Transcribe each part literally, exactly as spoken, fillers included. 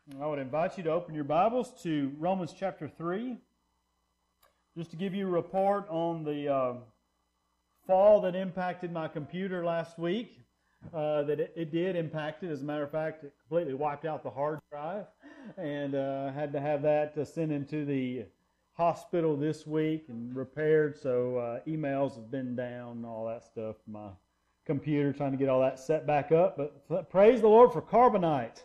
I would invite you to open your Bibles to Romans chapter three, just to give you a report on the uh, fall that impacted my computer last week. Uh, that it, it did impact it. As a matter of fact, it completely wiped out the hard drive, and uh, had to have that uh, sent into the hospital this week and repaired. So uh, emails have been down and all that stuff. My computer, trying to get all that set back up. But praise the Lord for Carbonite.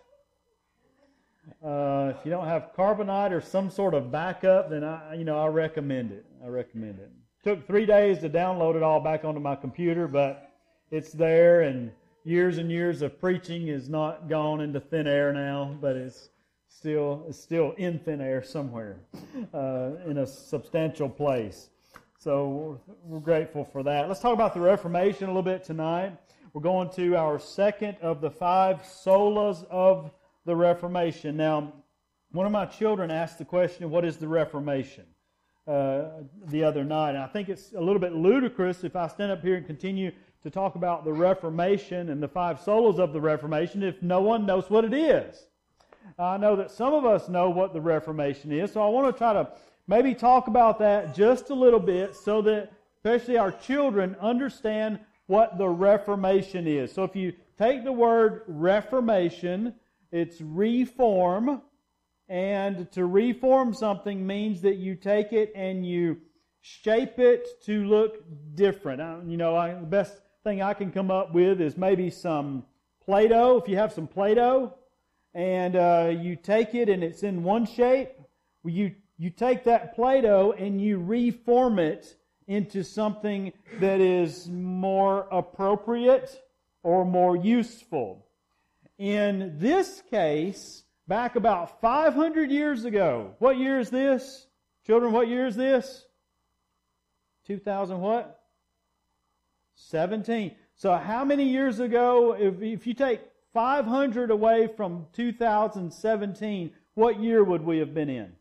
Uh, if you don't have Carbonite or some sort of backup, then I, you know, I recommend it. I recommend it. Took three days to download it all back onto my computer, but it's there, and years and years of preaching is not gone into thin air now, but it's still it's still in thin air somewhere, uh, in a substantial place. So we're, we're grateful for that. Let's talk about the Reformation a little bit tonight. We're going to our second of the five solas of the Reformation. Now, one of my children asked the question, what is the Reformation, uh, the other night. And I think it's a little bit ludicrous if I stand up here and continue to talk about the Reformation and the five solas of the Reformation if no one knows what it is. I know that some of us know what the Reformation is, so I want to try to maybe talk about that just a little bit so that especially our children understand what the Reformation is. So if you take the word Reformation, it's reform, and to reform something means that you take it and you shape it to look different. I, you know, I, the best thing I can come up with is maybe some Play-Doh. If you have some Play-Doh and uh, you take it and it's in one shape, you you take that Play-Doh and you reform it into something that is more appropriate or more useful. In this case, back about five hundred years ago, what year is this? Children, what year is this? two thousand what? seventeen. So how many years ago, if, if you take five hundred away from two thousand seventeen, what year would we have been in?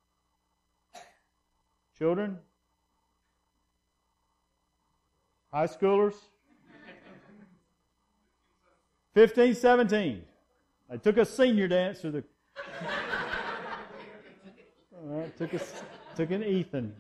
Children? High schoolers? fifteen, seventeen. I took a senior dance to the... uh, took, a, took an Ethan.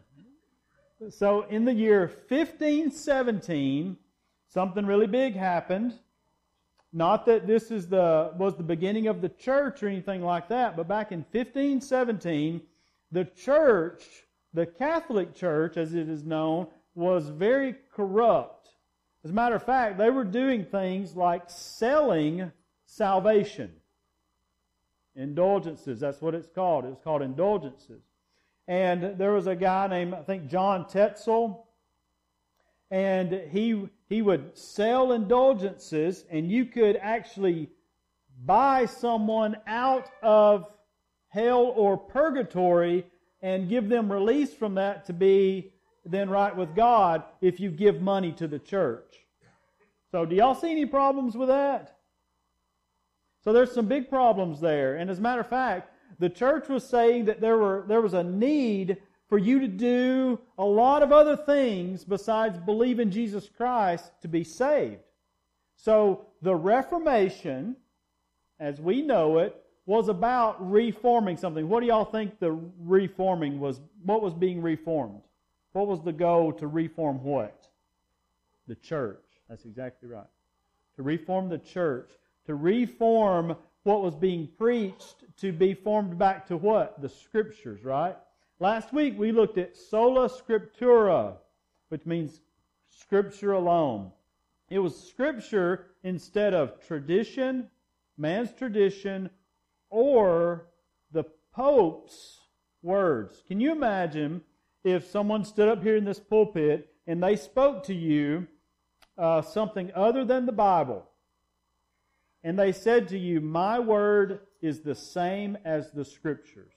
So in the year fifteen seventeen, something really big happened. Not that this is the was the beginning of the church or anything like that, but back in fifteen seventeen, the church, the Catholic Church as it is known, was very corrupt. As a matter of fact, they were doing things like selling salvation. Indulgences, that's what it's called. It was called indulgences. And there was a guy named, I think, John Tetzel, and he he would sell indulgences, and you could actually buy someone out of hell or purgatory and give them release from that to be then right with God if you give money to the church. So do y'all see any problems with that? So there's some big problems there. And as a matter of fact, the church was saying that there were there was a need for you to do a lot of other things besides believe in Jesus Christ to be saved. So the Reformation, as we know it, was about reforming something. What do y'all think the reforming was? What was being reformed? What was the goal to reform what? The church. That's exactly right. To reform the church. To reform what was being preached to be formed back to what? The Scriptures, right? Last week we looked at sola scriptura, which means Scripture alone. It was Scripture instead of tradition, man's tradition, or the Pope's words. Can you imagine if someone stood up here in this pulpit and they spoke to you uh, something other than the Bible, and they said to you, my word is the same as the Scriptures?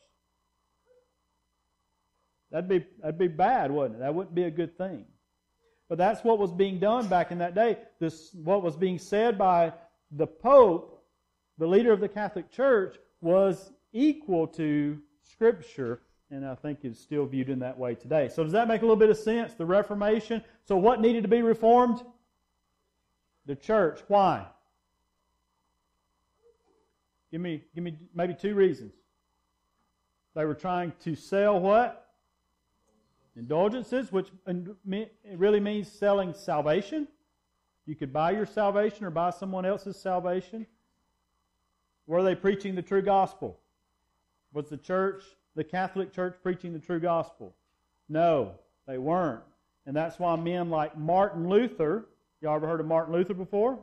That'd be, that'd be bad, wouldn't it? That wouldn't be a good thing. But that's what was being done back in that day. This, what was being said by the Pope, the leader of the Catholic Church, was equal to Scripture, and I think it's still viewed in that way today. So does that make a little bit of sense? The Reformation. So what needed to be reformed? The church. Why? Give me, give me maybe two reasons. They were trying to sell what? Indulgences, which it really means selling salvation. You could buy your salvation or buy someone else's salvation. Were they preaching the true gospel? Was the church, the Catholic Church, preaching the true gospel? No, they weren't. And that's why men like Martin Luther, y'all ever heard of Martin Luther before?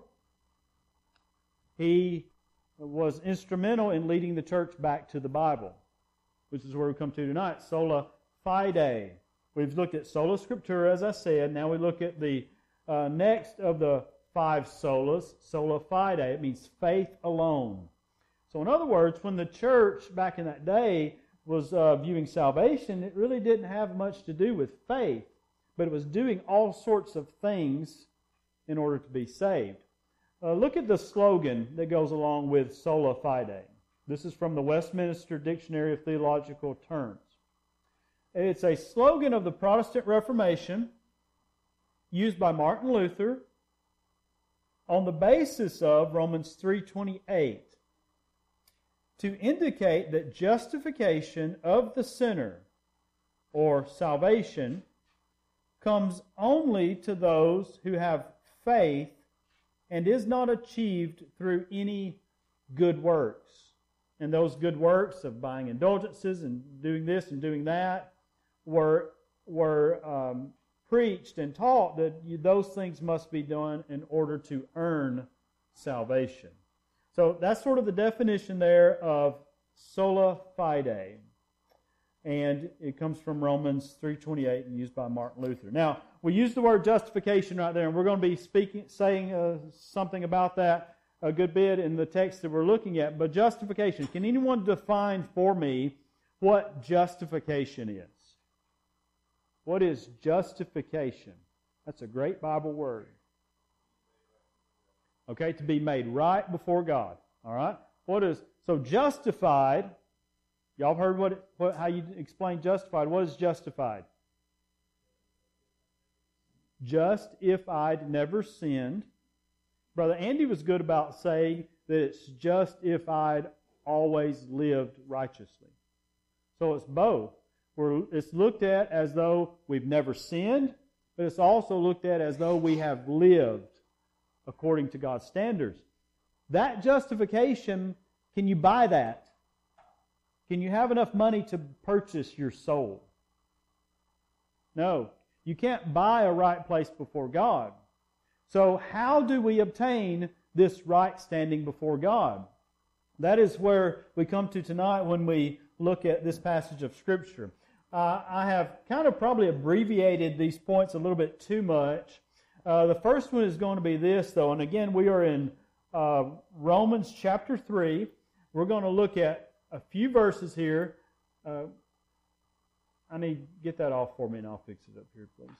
He was instrumental in leading the church back to the Bible, which is where we come to tonight, sola fide. We've looked at sola scriptura, as I said. Now we look at the uh, next of the five solas, sola fide. It means faith alone. So in other words, when the church back in that day was uh, viewing salvation, it really didn't have much to do with faith, but it was doing all sorts of things in order to be saved. Uh, look at the slogan that goes along with sola fide. This is from the Westminster Dictionary of Theological Terms. It's a slogan of the Protestant Reformation used by Martin Luther on the basis of Romans three twenty-eight to indicate that justification of the sinner, or salvation, comes only to those who have faith and is not achieved through any good works. And those good works of buying indulgences and doing this and doing that were, were um, preached and taught that you, those things must be done in order to earn salvation. So that's sort of the definition there of sola fide. And it comes from Romans three twenty-eight and used by Martin Luther. Now, we use the word justification right there, and we're going to be speaking, saying uh, something about that a good bit in the text that we're looking at. But justification, can anyone define for me what justification is? What is justification? That's a great Bible word. Okay, to be made right before God. All right? What is, so justified, y'all heard what, what how you explain justified. What is justified? Just if I'd never sinned. Brother Andy was good about saying that it's just if I'd always lived righteously. So it's both. We're, it's looked at as though we've never sinned, but it's also looked at as though we have lived according to God's standards. That justification, can you buy that? Can you have enough money to purchase your soul? No. You can't buy a right place before God. So how do we obtain this right standing before God? That is where we come to tonight when we look at this passage of Scripture. Uh, I have kind of probably abbreviated these points a little bit too much. Uh, the first one is going to be this, though, and again, we are in uh, Romans chapter three. We're going to look at a few verses here. Uh, I need to get that off for me, and I'll fix it up here, please.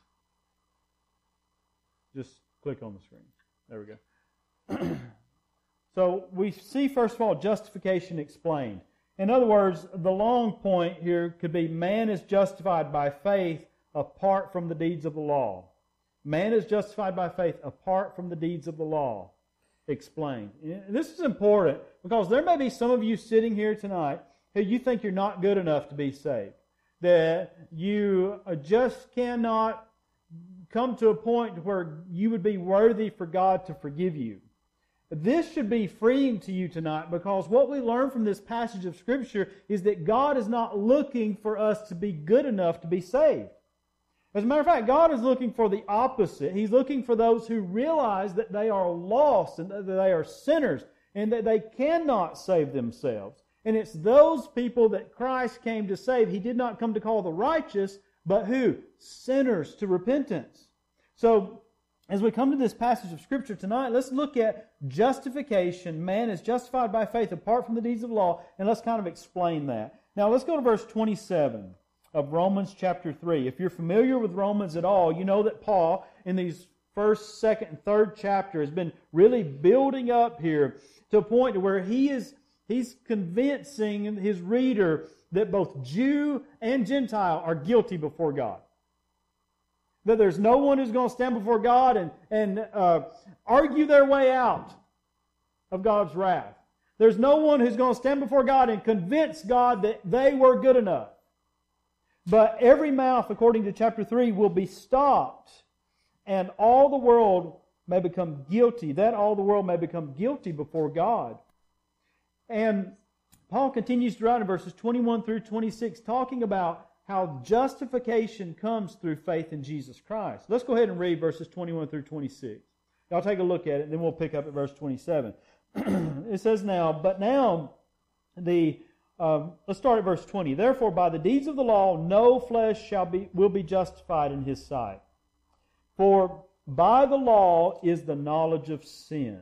Just click on the screen. There we go. So we see, first of all, justification explained. In other words, the long point here could be man is justified by faith apart from the deeds of the law. Man is justified by faith apart from the deeds of the law. Explained. This is important because there may be some of you sitting here tonight who you think you're not good enough to be saved. That you just cannot come to a point where you would be worthy for God to forgive you. This should be freeing to you tonight because what we learn from this passage of Scripture is that God is not looking for us to be good enough to be saved. As a matter of fact, God is looking for the opposite. He's looking for those who realize that they are lost and that they are sinners and that they cannot save themselves. And it's those people that Christ came to save. He did not come to call the righteous, but who? Sinners to repentance. So, as we come to this passage of Scripture tonight, let's look at justification. Man is justified by faith apart from the deeds of law, and let's kind of explain that. Now, let's go to verse twenty-seven of Romans chapter three. If you're familiar with Romans at all, you know that Paul, in these first, second, and third chapter, has been really building up here to a point where he is he's convincing his reader that both Jew and Gentile are guilty before God. That there's no one who's going to stand before God and, and uh, argue their way out of God's wrath. There's no one who's going to stand before God and convince God that they were good enough. But every mouth, according to chapter three, will be stopped, and all the world may become guilty. That all the world may become guilty before God. And Paul continues to write in verses twenty-one through twenty-six, talking about how justification comes through faith in Jesus Christ. Let's go ahead and read verses twenty-one through twenty-six. Y'all take a look at it, and then we'll pick up at verse twenty-seven. It says now, but now the um, let's start at verse twenty. Therefore, by the deeds of the law, no flesh shall be will be justified in his sight. For by the law is the knowledge of sin.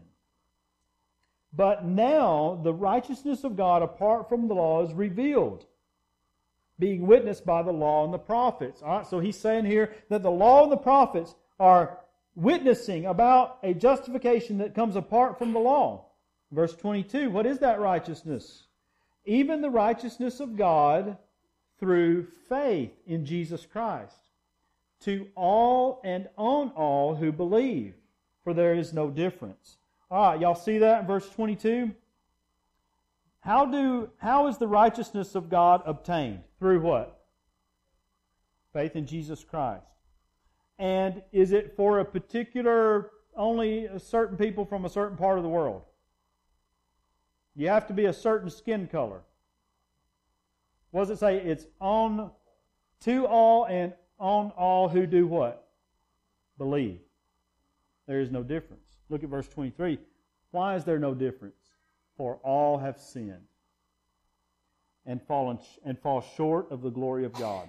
But now the righteousness of God apart from the law is revealed, being witnessed by the law and the prophets. All right, so he's saying here that the law and the prophets are witnessing about a justification that comes apart from the law. Verse twenty-two, what is that righteousness? Even the righteousness of God through faith in Jesus Christ, to all and on all who believe, for there is no difference. All right, y'all see that in verse twenty-two? How do how is the righteousness of God obtained? Through what? Faith in Jesus Christ. And is it for a particular, only a certain people from a certain part of the world? You have to be a certain skin color. What does it say? It's on to all and on all who do what? Believe. There is no difference. Look at verse twenty-three. Why is there no difference? For all have sinned and fallen and fall short of the glory of God.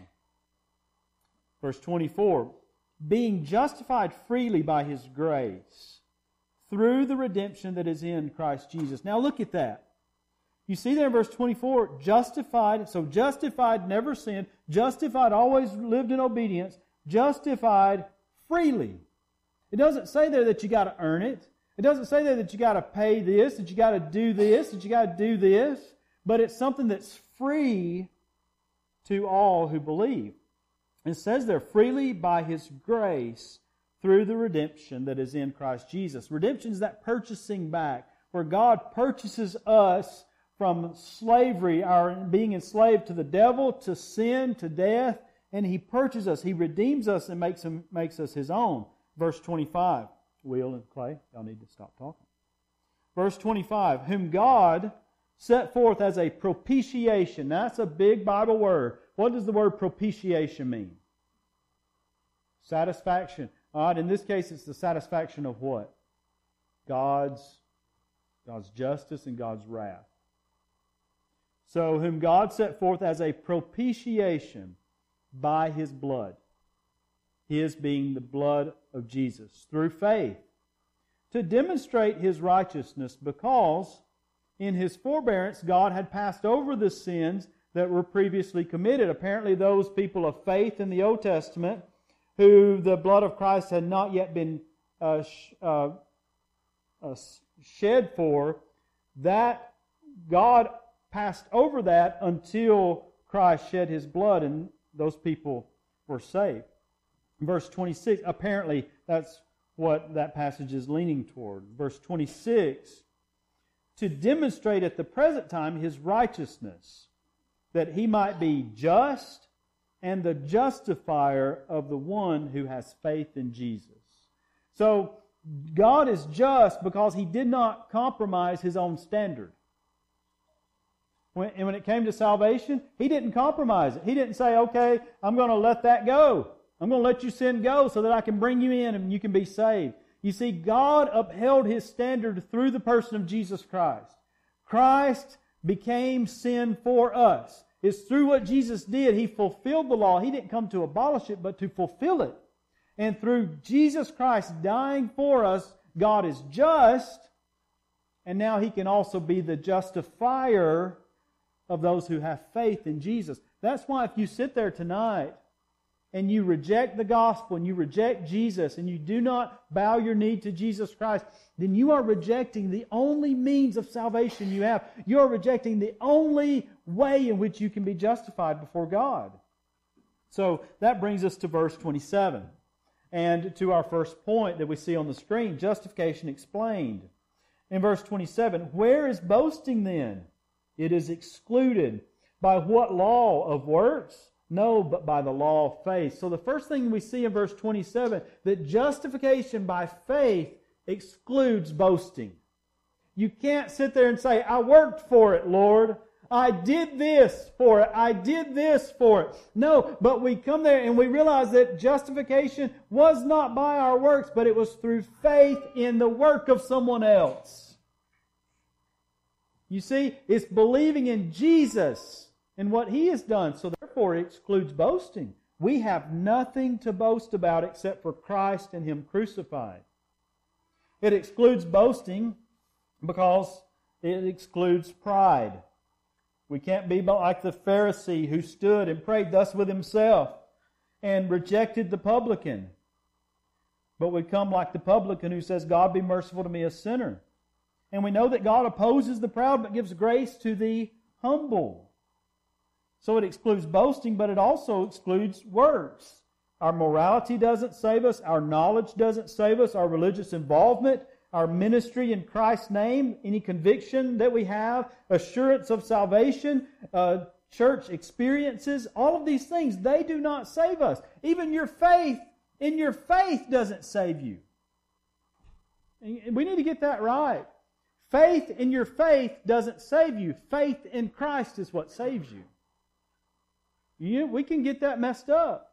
Verse twenty-four. Being justified freely by His grace through the redemption that is in Christ Jesus. Now look at that. You see there in verse twenty-four, justified, so justified, never sinned, justified, always lived in obedience, justified freely. It doesn't say there that you got to earn it. It doesn't say there that you got to pay this, that you got to do this, that you got to do this, but it's something that's free to all who believe. It says there, freely by His grace through the redemption that is in Christ Jesus. Redemption is that purchasing back, where God purchases us from slavery, our being enslaved to the devil, to sin, to death, and He purchases us. He redeems us and makes him, makes us His own. Verse twenty-five. Will and Clay, y'all need to stop talking. Verse twenty-five. Whom God set forth as a propitiation. Now, that's a big Bible word. What does the word propitiation mean? Satisfaction. All right, in this case, it's the satisfaction of what? God's, God's justice and God's wrath. So, whom God set forth as a propitiation by His blood. His being the blood of Jesus, through faith, to demonstrate His righteousness, because in His forbearance God had passed over the sins that were previously committed. Apparently those people of faith in the Old Testament, who the blood of Christ had not yet been uh, sh- uh, uh, shed for, that God passed over that until Christ shed His blood, and those people were saved. Verse twenty-six, apparently that's what that passage is leaning toward. Verse twenty-six, to demonstrate at the present time His righteousness, that He might be just and the justifier of the one who has faith in Jesus. So, God is just because He did not compromise His own standard. When, and when it came to salvation, He didn't compromise it. He didn't say, okay, I'm going to let that go. I'm going to let you sin go so that I can bring you in and you can be saved. You see, God upheld His standard through the person of Jesus Christ. Christ became sin for us. It's through what Jesus did. He fulfilled the law. He didn't come to abolish it, but to fulfill it. And through Jesus Christ dying for us, God is just, and now He can also be the justifier of those who have faith in Jesus. That's why if you sit there tonight and you reject the gospel and you reject Jesus and you do not bow your knee to Jesus Christ, then you are rejecting the only means of salvation you have. You are rejecting the only way in which you can be justified before God. So that brings us to verse twenty-seven and to our first point that we see on the screen, justification explained. In verse twenty-seven, where is boasting then? It is excluded. By what law? Of works? No, but by the law of faith. So the first thing we see in verse twenty-seven, that justification by faith excludes boasting. You can't sit there and say, I worked for it, Lord. I did this for it. I did this for it. No, but we come there and we realize that justification was not by our works, but it was through faith in the work of someone else. You see, it's believing in Jesus and what He has done. So therefore it excludes boasting. We have nothing to boast about except for Christ and Him crucified. It excludes boasting because it excludes pride. We can't be like the Pharisee who stood and prayed thus with himself and rejected the publican. But we come like the publican who says, God be merciful to me, a sinner. And we know that God opposes the proud but gives grace to the humble. So it excludes boasting, but it also excludes works. Our morality doesn't save us. Our knowledge doesn't save us. Our religious involvement, our ministry in Christ's name, any conviction that we have, assurance of salvation, uh, church experiences, all of these things, they do not save us. Even your faith in your faith doesn't save you. We need to get that right. Faith in your faith doesn't save you. Faith in Christ is what saves you. You, we can get that messed up.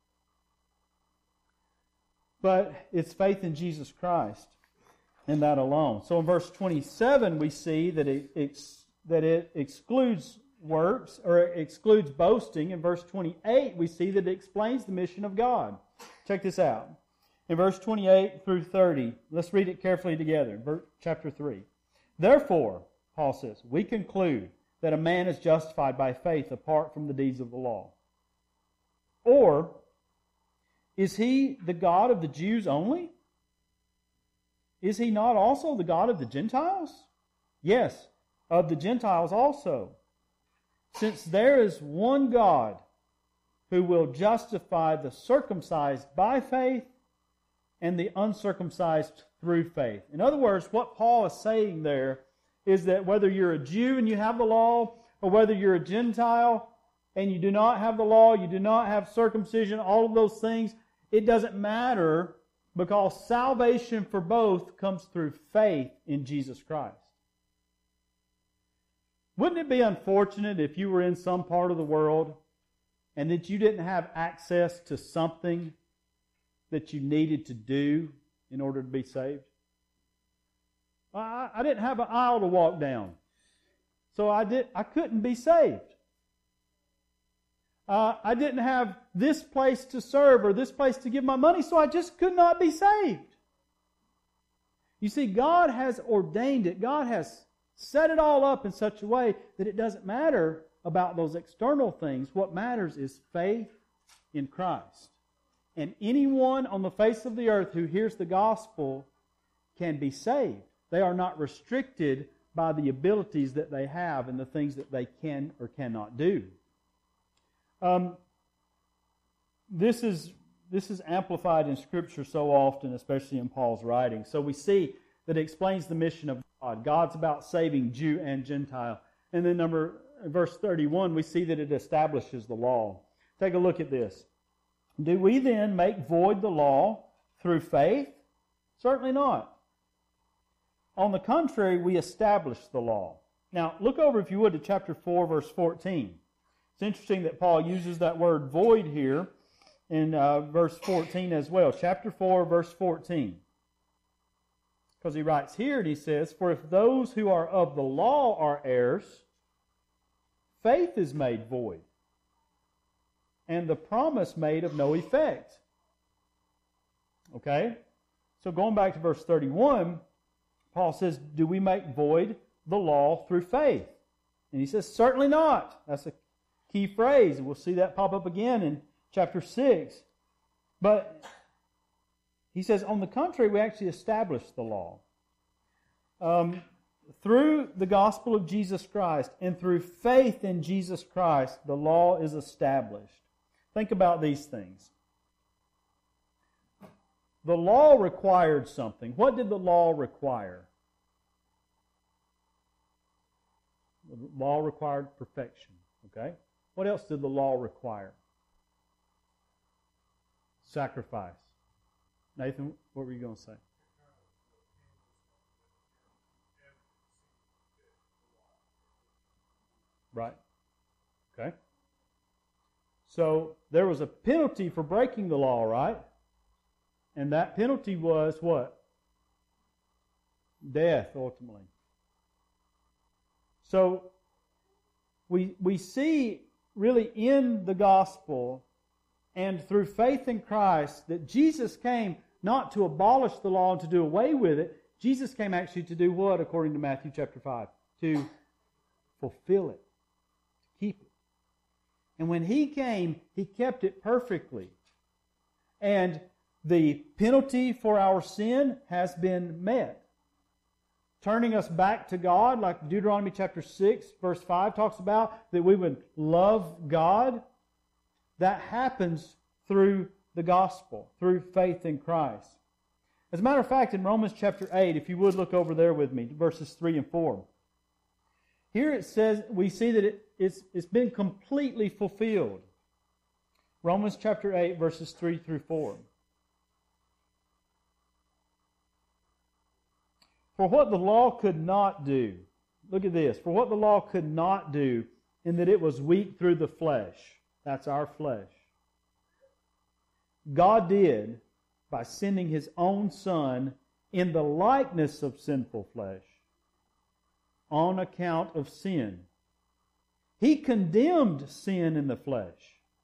But it's faith in Jesus Christ and that alone. So in verse twenty-seven we see that it, ex, that it excludes works, or it excludes boasting. In verse twenty-eight we see that it explains the mission of God. Check this out. In verse twenty-eight through thirty, let's read it carefully together. Verse, chapter three. Therefore, Paul says, we conclude that a man is justified by faith apart from the deeds of the law. Or, is He the God of the Jews only? Is He not also the God of the Gentiles? Yes, of the Gentiles also. Since there is one God who will justify the circumcised by faith and the uncircumcised through faith. In other words, what Paul is saying there is that whether you're a Jew and you have the law, or whether you're a Gentile and you do not have the law, you do not have circumcision, all of those things, it doesn't matter, because salvation for both comes through faith in Jesus Christ. Wouldn't it be unfortunate if you were in some part of the world and that you didn't have access to something that you needed to do in order to be saved? I, I didn't have an aisle to walk down, so I did. I couldn't be saved. Uh, I didn't have this place to serve or this place to give my money, so I just could not be saved. You see, God has ordained it. God has set it all up in such a way that it doesn't matter about those external things. What matters is faith in Christ. And anyone on the face of the earth who hears the gospel can be saved. They are not restricted by the abilities that they have and the things that they can or cannot do. Um, this is this is amplified in Scripture so often, especially in Paul's writing. So we see that it explains the mission of God. God's about saving Jew and Gentile. And then number verse thirty-one, we see that it establishes the law. Take a look at this. Do we then make void the law through faith? Certainly not. On the contrary, we establish the law. Now, look over, if you would, to chapter four, verse fourteen. It's interesting that Paul uses that word void here in uh, verse fourteen as well. Chapter four, verse fourteen. Because he writes here and he says, for if those who are of the law are heirs, faith is made void, and the promise made of no effect. Okay? So going back to verse thirty-one, Paul says, do we make void the law through faith? And he says, certainly not. That's a key phrase, and we'll see that pop up again in chapter six. But he says, on the contrary, we actually establish the law. Um, through the gospel of Jesus Christ and through faith in Jesus Christ, the law is established. Think about these things. The law required something. What did the law require? law required perfection. Okay? What else did the law require? Sacrifice. Nathan, what were you going to say? Right. Okay. So there was a penalty for breaking the law, right? And that penalty was what? Death, ultimately. So we we see really in the gospel and through faith in Christ that Jesus came not to abolish the law and to do away with it. Jesus came actually to do what, according to Matthew chapter five? To fulfill it. To keep it. And when He came, He kept it perfectly. And the penalty for our sin has been met. Turning us back to God, like Deuteronomy chapter six, verse five talks about, that we would love God. That happens through the gospel, through faith in Christ. As a matter of fact, in Romans chapter eight, if you would look over there with me, verses three and four. Here it says, we see that it, it's, it's been completely fulfilled. Romans chapter eight, verses three through four. For what the law could not do, look at this, for what the law could not do, in that it was weak through the flesh. That's our flesh. God did by sending His own Son in the likeness of sinful flesh on account of sin. He condemned sin in the flesh,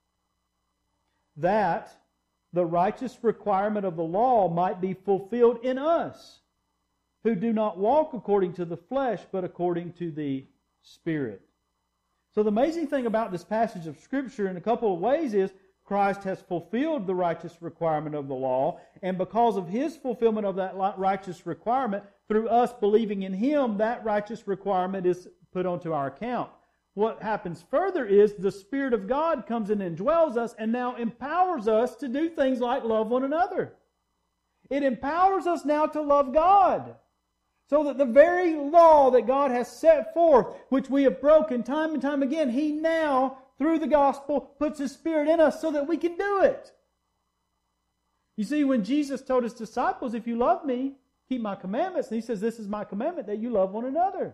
that the righteous requirement of the law might be fulfilled in us, who do not walk according to the flesh, but according to the Spirit. So the amazing thing about this passage of Scripture in a couple of ways is Christ has fulfilled the righteous requirement of the law, and because of His fulfillment of that righteous requirement, through us believing in Him, that righteous requirement is put onto our account. What happens further is the Spirit of God comes in and dwells us and now empowers us to do things like love one another. It empowers us now to love God. So that the very law that God has set forth, which we have broken time and time again, He now, through the gospel, puts His Spirit in us so that we can do it. You see, when Jesus told His disciples, if you love me, keep my commandments, and He says, this is my commandment, that you love one another.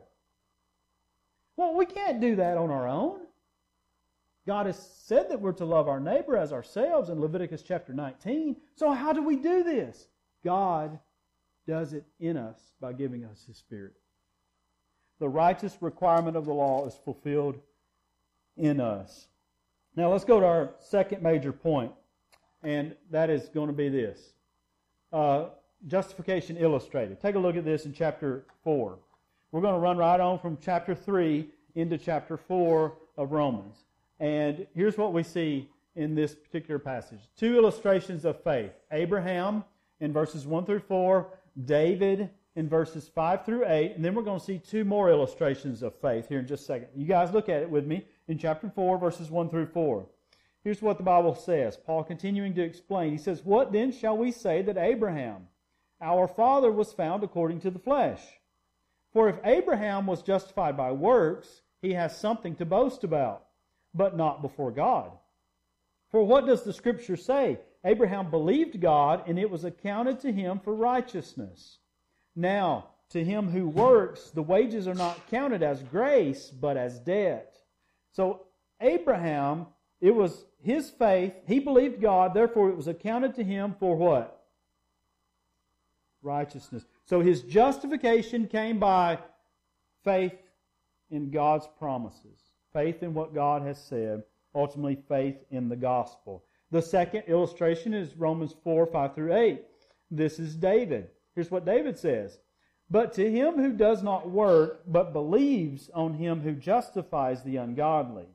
Well, we can't do that on our own. God has said that we're to love our neighbor as ourselves in Leviticus chapter nineteen. So how do we do this? God does it in us by giving us His Spirit. The righteous requirement of the law is fulfilled in us. Now let's go to our second major point, and that is going to be this. Uh, justification illustrated. Take a look at this in chapter four. We're going to run right on from chapter three into chapter four of Romans. And here's what we see in this particular passage. Two illustrations of faith. Abraham in verses one through four, David in verses five through eight, and then we're going to see two more illustrations of faith here in just a second. You guys look at it with me in chapter four, verses one through four. Here's what the Bible says. Paul continuing to explain. He says, what then shall we say that Abraham, our father, was found according to the flesh? For if Abraham was justified by works, he has something to boast about, but not before God. For what does the Scripture say? Abraham believed God, and it was accounted to him for righteousness. Now, to him who works, the wages are not counted as grace, but as debt. So, Abraham, it was his faith. He believed God, therefore it was accounted to him for what? Righteousness. So his justification came by faith in God's promises. Faith in what God has said. Ultimately, faith in the gospel. The second illustration is Romans four, five through eight. This is David. Here's what David says. But to him who does not work, but believes on Him who justifies the ungodly,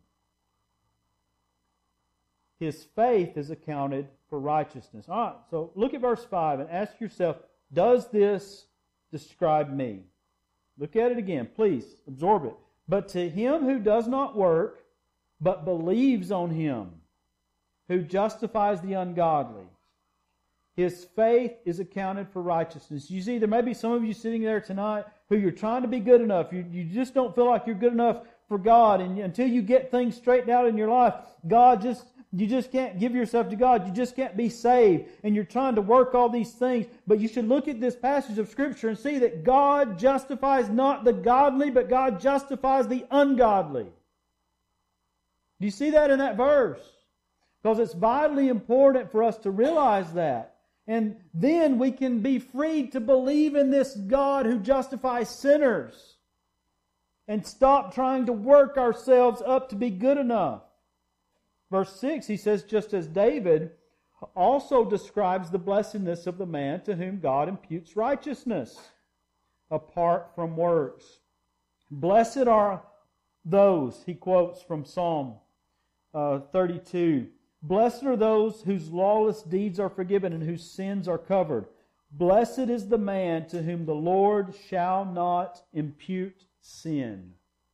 his faith is accounted for righteousness. All right, so look at verse five and ask yourself, does this describe me? Look at it again. Please, absorb it. But to him who does not work, but believes on Him who justifies the ungodly, his faith is accounted for righteousness. You see, there may be some of you sitting there tonight who you're trying to be good enough. You, you just don't feel like you're good enough for God, and until you get things straightened out in your life, God just, you just can't give yourself to God. You just can't be saved. And you're trying to work all these things. But you should look at this passage of Scripture and see that God justifies not the godly, but God justifies the ungodly. Do you see that in that verse? Because it's vitally important for us to realize that. And then we can be freed to believe in this God who justifies sinners and stop trying to work ourselves up to be good enough. Verse six, he says, just as David also describes the blessedness of the man to whom God imputes righteousness apart from works. Blessed are those, he quotes from Psalm uh, thirty-two, blessed are those whose lawless deeds are forgiven and whose sins are covered. Blessed is the man to whom the Lord shall not impute sin.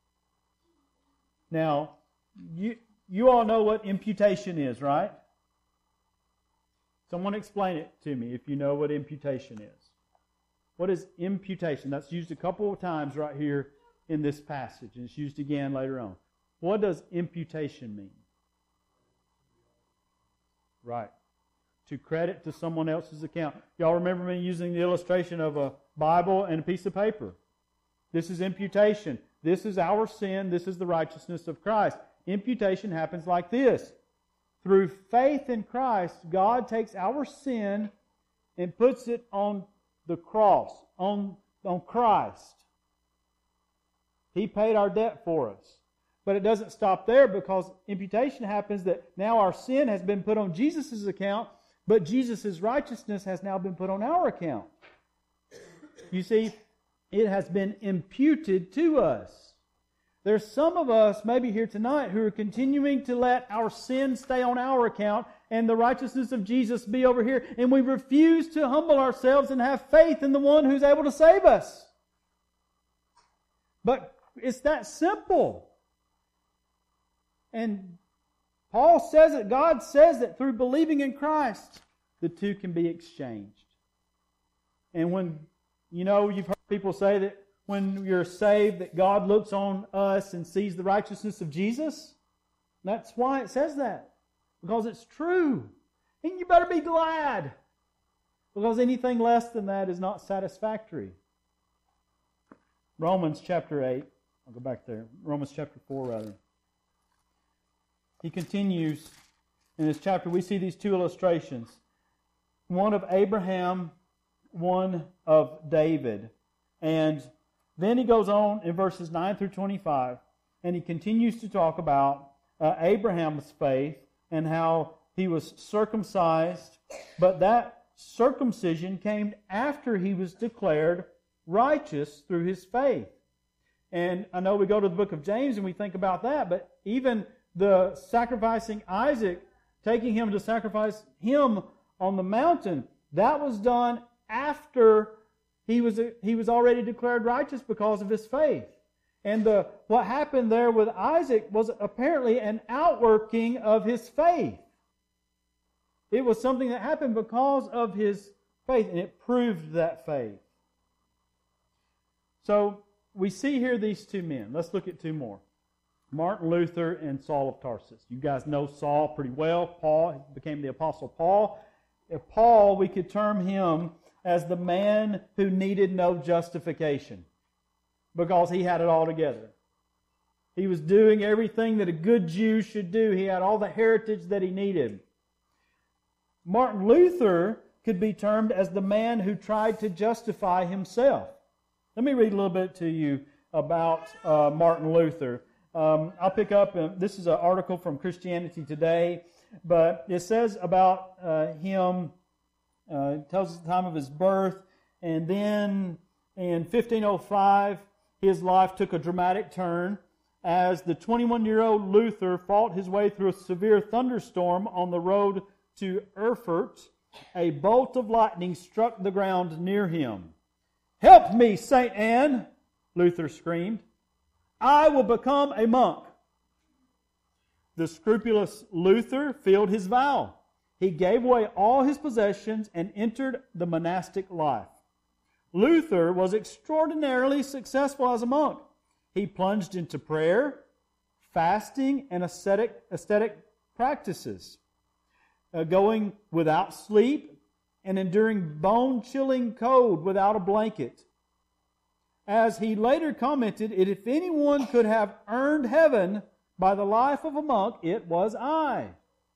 Now, you... You all know what imputation is, right? Someone explain it to me if you know what imputation is. What is imputation? That's used a couple of times right here in this passage, and it's used again later on. What does imputation mean? Right. To credit to someone else's account. Y'all remember me using the illustration of a Bible and a piece of paper. This is imputation. This is our sin. This is the righteousness of Christ. Imputation happens like this. Through faith in Christ, God takes our sin and puts it on the cross, on, on Christ. He paid our debt for us. But it doesn't stop there, because imputation happens that now our sin has been put on Jesus' account, but Jesus' righteousness has now been put on our account. You see, it has been imputed to us. There's some of us, maybe here tonight, who are continuing to let our sin stay on our account and the righteousness of Jesus be over here. And we refuse to humble ourselves and have faith in the one who's able to save us. But it's that simple. And Paul says it, God says that through believing in Christ, the two can be exchanged. And when, you know, you've heard people say that when you're saved, that God looks on us and sees the righteousness of Jesus. That's why it says that. Because it's true. And you better be glad. Because anything less than that is not satisfactory. Romans chapter eight. I'll go back there. Romans chapter four, rather. He continues in this chapter. We see these two illustrations. One of Abraham, one of David. And then he goes on in verses nine through twenty-five, and he continues to talk about uh, Abraham's faith and how he was circumcised, but that circumcision came after he was declared righteous through his faith. And I know we go to the book of James and we think about that, but even the sacrificing Isaac, taking him to sacrifice him on the mountain, that was done after He was, he was already declared righteous because of his faith. And the, what happened there with Isaac was apparently an outworking of his faith. It was something that happened because of his faith, and it proved that faith. So we see here these two men. Let's look at two more. Martin Luther and Saul of Tarsus. You guys know Saul pretty well. Paul became the Apostle Paul. If Paul, we could term him as the man who needed no justification because he had it all together. He was doing everything that a good Jew should do. He had all the heritage that he needed. Martin Luther could be termed as the man who tried to justify himself. Let me read a little bit to you about uh, Martin Luther. Um, I'll pick up, uh, this is an article from Christianity Today, but it says about uh, him. Uh, it tells us the time of his birth, and then in fifteen oh five, his life took a dramatic turn as the twenty-one-year-old Luther fought his way through a severe thunderstorm on the road to Erfurt. A bolt of lightning struck the ground near him. "Help me, Saint Anne!" Luther screamed. "I will become a monk." The scrupulous Luther filled his vow. He gave away all his possessions and entered the monastic life. Luther was extraordinarily successful as a monk. He plunged into prayer, fasting and ascetic, ascetic practices, uh, going without sleep and enduring bone-chilling cold without a blanket. As he later commented, if anyone could have earned heaven by the life of a monk, it was I.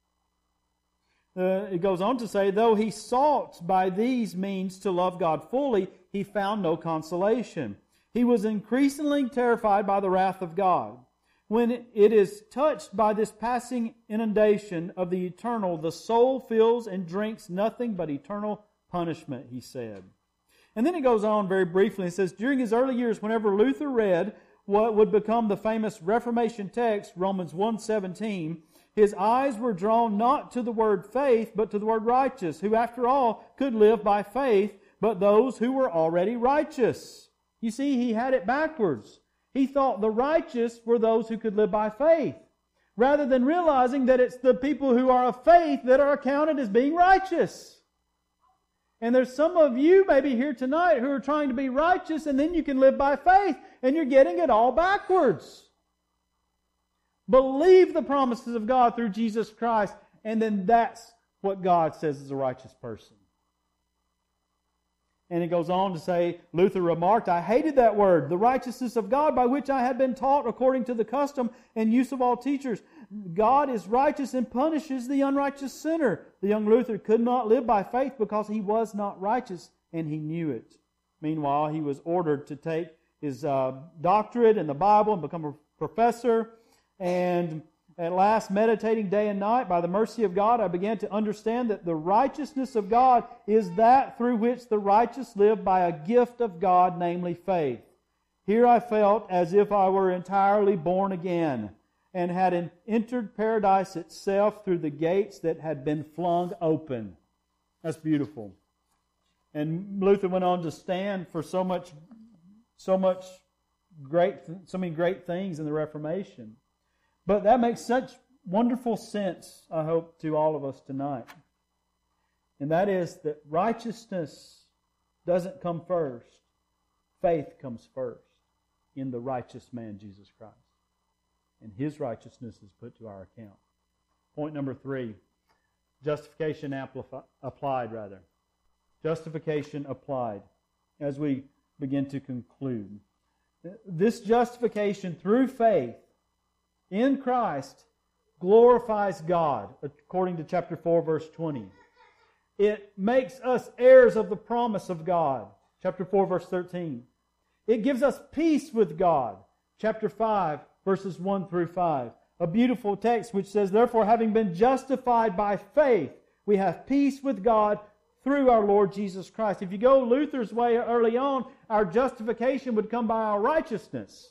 Uh, it goes on to say, though he sought by these means to love God fully, he found no consolation. He was increasingly terrified by the wrath of God. When it is touched by this passing inundation of the eternal, the soul feels and drinks nothing but eternal punishment, he said. And then it goes on very briefly. It says, during his early years, whenever Luther read what would become the famous Reformation text, Romans one seventeen, his eyes were drawn not to the word faith, but to the word righteous, who after all could live by faith, but those who were already righteous. You see, he had it backwards. He thought the righteous were those who could live by faith, rather than realizing that it's the people who are of faith that are accounted as being righteous. And there's some of you maybe here tonight who are trying to be righteous, and then you can live by faith, and you're getting it all backwards. Believe the promises of God through Jesus Christ, and then that's what God says is a righteous person. And it goes on to say, Luther remarked, I hated that word, the righteousness of God, by which I had been taught according to the custom and use of all teachers. God is righteous and punishes the unrighteous sinner. The young Luther could not live by faith because he was not righteous, and he knew it. Meanwhile, he was ordered to take his uh, doctorate in the Bible and become a professor. And at last, meditating day and night, by the mercy of God, I began to understand that the righteousness of God is that through which the righteous live by a gift of God, namely faith. Here I felt as if I were entirely born again and had entered paradise itself through the gates that had been flung open. That's beautiful. And Luther went on to stand for so much, so much great, so many great things in the Reformation. But that makes such wonderful sense, I hope, to all of us tonight. And that is that righteousness doesn't come first. Faith comes first in the righteous man, Jesus Christ. And His righteousness is put to our account. Point number three, justification amplifi- applied, rather. Justification applied. As we begin to conclude. This justification through faith in Christ glorifies God, according to chapter four, verse twenty. It makes us heirs of the promise of God, chapter four, verse thirteen. It gives us peace with God, chapter five, verses one through five. A beautiful text which says, therefore, having been justified by faith, we have peace with God through our Lord Jesus Christ. If you go Luther's way early on, our justification would come by our righteousness.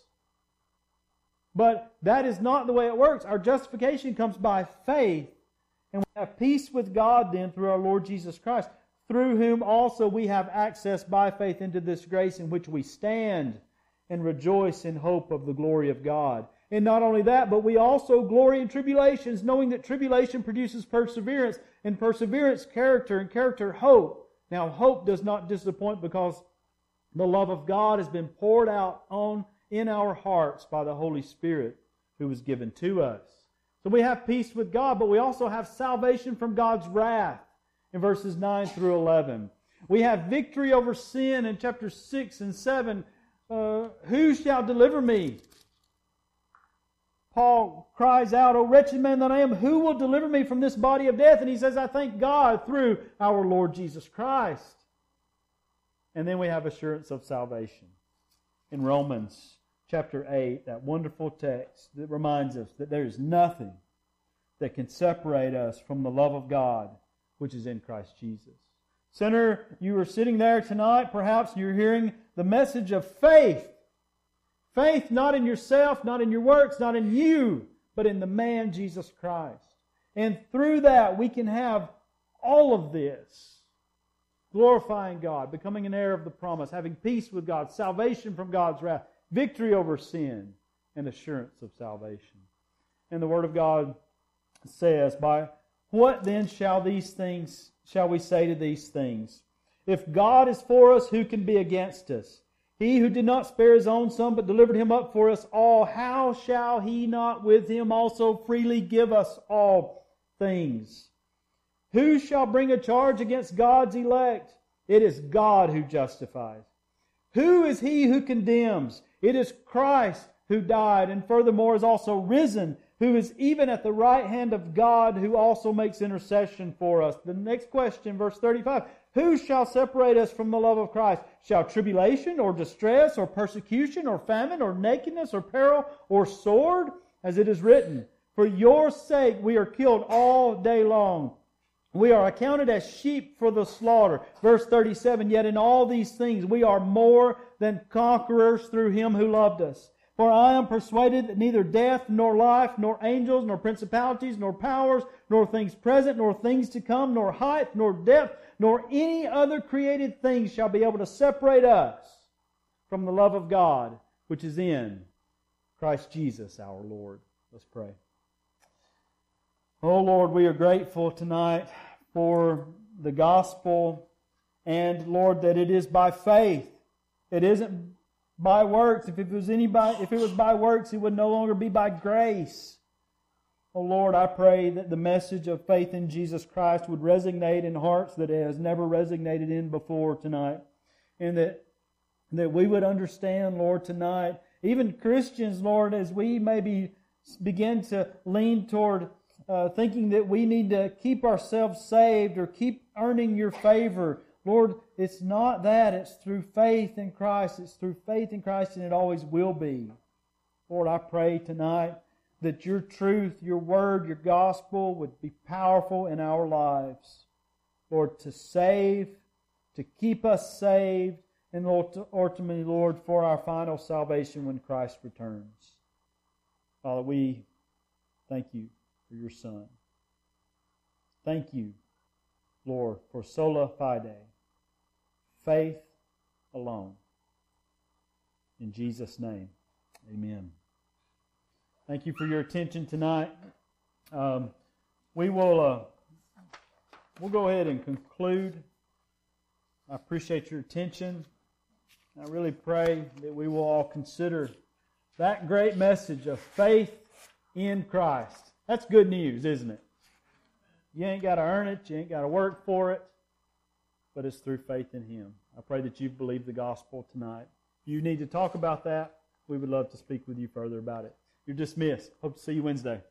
But that is not the way it works. Our justification comes by faith. And we have peace with God then through our Lord Jesus Christ, through whom also we have access by faith into this grace in which we stand and rejoice in hope of the glory of God. And not only that, but we also glory in tribulations, knowing that tribulation produces perseverance, and perseverance character, and character hope. Now hope does not disappoint because the love of God has been poured out on in our hearts by the Holy Spirit who was given to us. So we have peace with God, but we also have salvation from God's wrath in verses nine through eleven. We have victory over sin in chapter six and seven. Uh, who shall deliver me? Paul cries out, O wretched man that I am, who will deliver me from this body of death? And he says, I thank God through our Lord Jesus Christ. And then we have assurance of salvation. In Romans chapter eight, that wonderful text that reminds us that there is nothing that can separate us from the love of God which is in Christ Jesus. Sinner, you are sitting there tonight, perhaps you're hearing the message of faith. Faith not in yourself, not in your works, not in you, but in the man Jesus Christ. And through that we can have all of this. Glorifying God, becoming an heir of the promise, having peace with God, salvation from God's wrath, victory over sin, and assurance of salvation. And the Word of God says, by what then shall these things, shall we say to these things? If God is for us, who can be against us? He who did not spare His own Son, but delivered Him up for us all, how shall He not with Him also freely give us all things? Who shall bring a charge against God's elect? It is God who justifies. Who is he who condemns? It is Christ who died, and furthermore is also risen, who is even at the right hand of God, who also makes intercession for us. The next question, verse thirty-five. Who shall separate us from the love of Christ? Shall tribulation, or distress, or persecution, or famine, or nakedness, or peril, or sword? As it is written, for your sake we are killed all day long. We are accounted as sheep for the slaughter. Verse thirty-seven, yet in all these things we are more than conquerors through Him who loved us. For I am persuaded that neither death, nor life, nor angels, nor principalities, nor powers, nor things present, nor things to come, nor height, nor depth, nor any other created thing shall be able to separate us from the love of God, which is in Christ Jesus our Lord. Let's pray. Oh Lord, we are grateful tonight for the gospel, and Lord, that it is by faith. It isn't by works. If it was any by, if it was by works, it would no longer be by grace. Oh Lord, I pray that the message of faith in Jesus Christ would resonate in hearts that it has never resonated in before tonight. And that, that we would understand, Lord, tonight, even Christians, Lord, as we maybe begin to lean toward uh, thinking that we need to keep ourselves saved or keep earning your favor. Lord, it's not that. It's through faith in Christ. It's through faith in Christ, and it always will be. Lord, I pray tonight that your truth, your word, your gospel would be powerful in our lives. Lord, to save, to keep us saved, and Lord, ultimately, Lord, for our final salvation when Christ returns. Father, we thank you for your Son. Thank you, Lord, for sola fide, faith alone. In Jesus' name, amen. Thank you for your attention tonight. Um, we will uh, we'll go ahead and conclude. I appreciate your attention. I really pray that we will all consider that great message of faith in Christ. That's good news, isn't it? You ain't got to earn it. You ain't got to work for it. But it's through faith in Him. I pray that you believe the gospel tonight. If you need to talk about that, we would love to speak with you further about it. You're dismissed. Hope to see you Wednesday.